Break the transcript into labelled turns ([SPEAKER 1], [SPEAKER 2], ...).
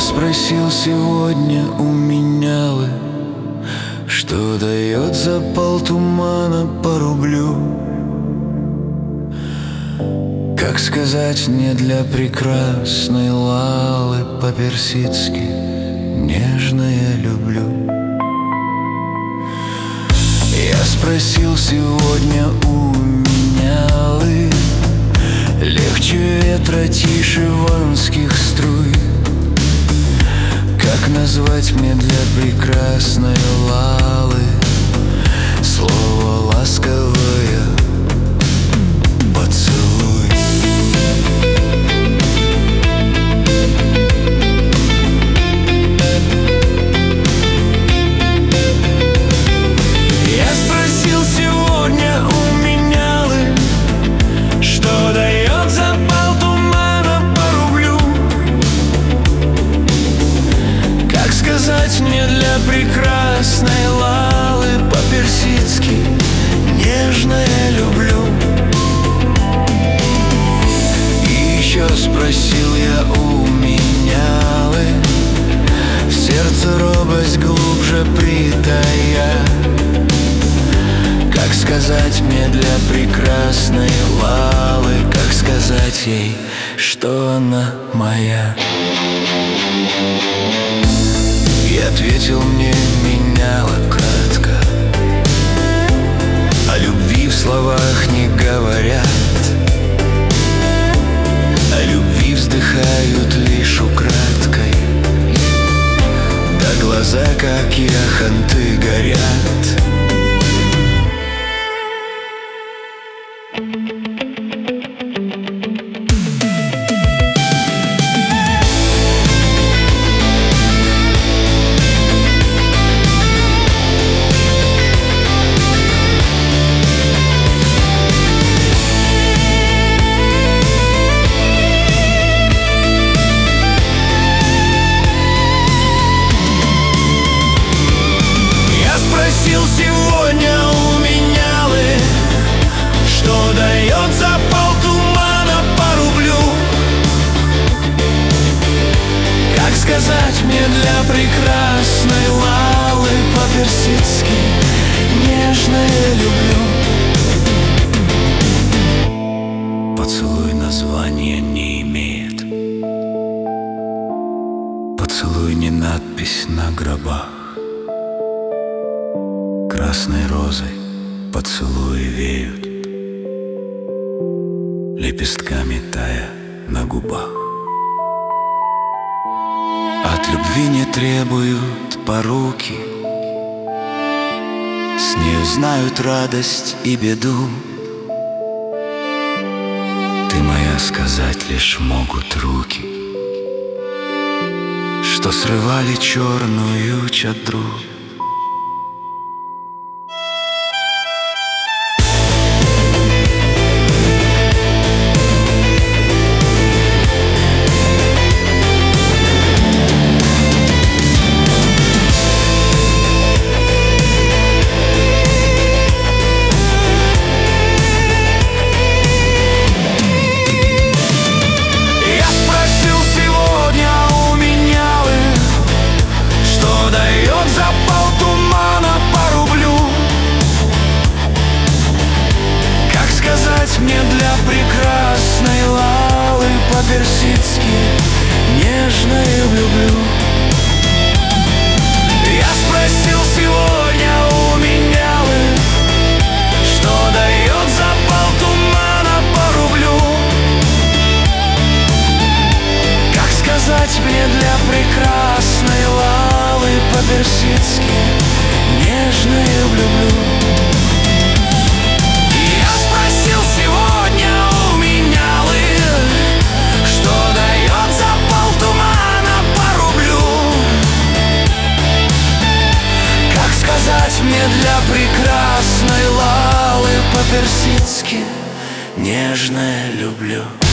[SPEAKER 1] спросил сегодня у менялы, что дает запал тумана по рублю. Как сказать мне для прекрасной Лалы по-персидски «нежное люблю»? Я спросил сегодня у менялы, легче ветра, тише ванских струй. Как назвать мне для прекрасной Лалы слово ласковое «поцелуй»? Я спросил сегодня у менялы, что дает запал тумана по рублю. Как сказать мне для прекрасной Лалы по-персидски «нежное люблю»? И еще спросил я у менялы, в сердце робость глубже притая, как сказать мне для прекрасной Лалы, как сказать ей, что она моя? И ответил мне меняла кратко: о любви в словах не говорят, о любви вздыхают лишь украдкой, да глаза, как яхонты, горят. Сегодня у менялы, что дает запал тумана по рублю. Как сказать мне для прекрасной Лалы по-персидски «нежное люблю»? Поцелуй названия не имеет, поцелуй не надпись на гробах. Красной розой поцелуи веют, лепестками тая на губах. От любви не требуют поруки, с нею знают радость и беду. Ты моя, сказать лишь могут руки, что срывали черную чадру. Мне для прекрасной Лалы по-персидски «нежное люблю». Я спросил сегодня у менялы, что дает запал тумана по рублю. Как сказать мне для прекрасной Лалы по-персидски «нежное люблю»? Мне для прекрасной Лалы по-персидски «нежное люблю».